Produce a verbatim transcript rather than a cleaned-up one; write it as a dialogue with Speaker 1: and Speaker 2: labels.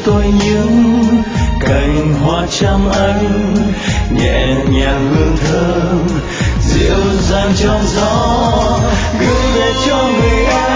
Speaker 1: tôi những cành hoa trăm anh nhẹ nhàng hương thơm dịu dàng trong gió gửi về cho người em.